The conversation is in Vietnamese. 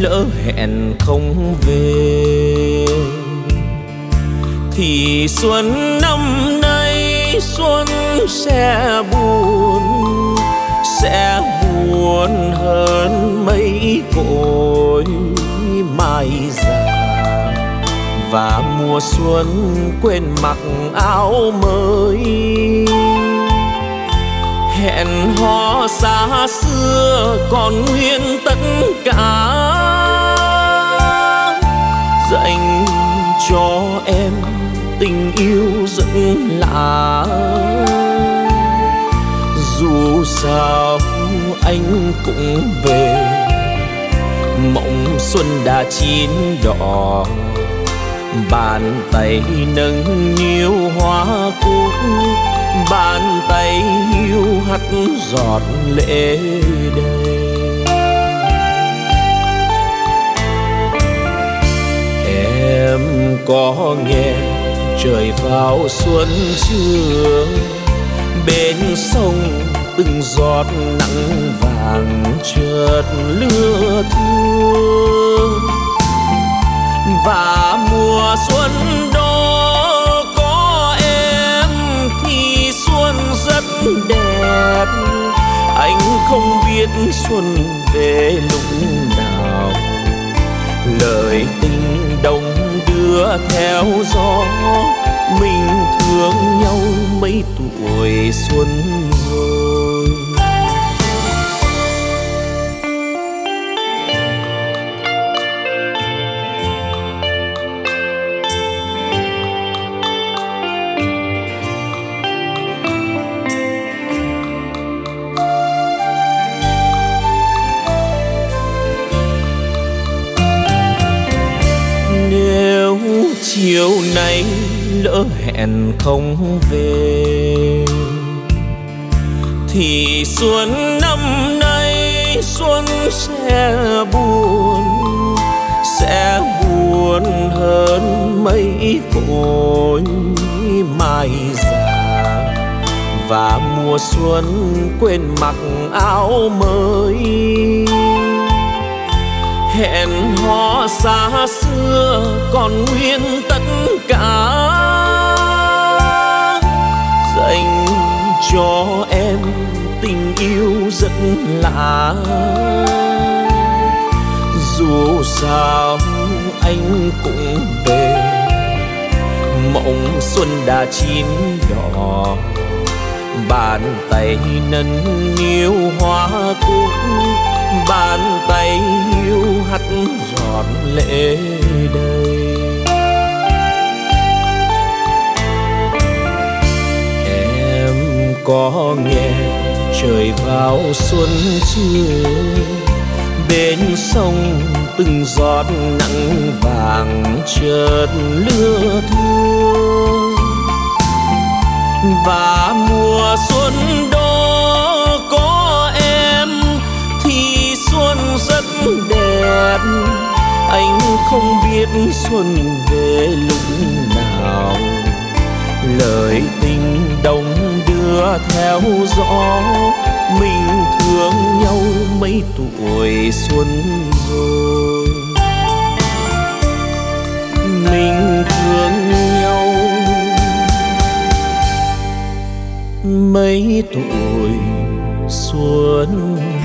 lỡ hẹn không về, thì xuân năm nay xuân sẽ buồn hơn mấy cội mai già. Và mùa xuân quên mặc áo mới, hẹn hò xa xưa còn nguyên tất cả, dành cho em tình yêu rất lạ. Dù sao anh cũng về, mộng xuân đã chín đỏ, bàn tay nâng niu hoa cúc, bàn tay hiu hắt giọt lệ đầy. Em có nghe trời vào xuân chưa? Bên sông từng giọt nắng vàng chợt lưa thưa. Và mùa xuân đó có em thì xuân rất đẹp. Anh không biết xuân về lúc nào, lời tình đông đưa theo gió. Mình thương nhau mấy tuổi xuân rồi. Nếu chiều nay lỡ hẹn không về, thì xuân năm nay xuân sẽ buồn hơn mấy cội mai già. Và mùa xuân quên mặc áo mới, hẹn hò xa xưa còn nguyên tất cả, dành cho em tình yêu rất lạ. Dù sao anh cũng về, mộng xuân đã chín đỏ, bàn tay nâng niu hoa cúc, bàn tay hiu hắt giọt lệ đầy. Em có nghe trời vào xuân chưa? Bên sông từng giọt nắng vàng chợt lưa thưa. Và mùa xuân đó có em thì xuân rất đẹp. Anh không biết xuân về lúc nào, lời tình đông đưa theo gió. Mình thương nhau mấy tuổi xuân rồi. Mình thương nhau mấy tuổi xuân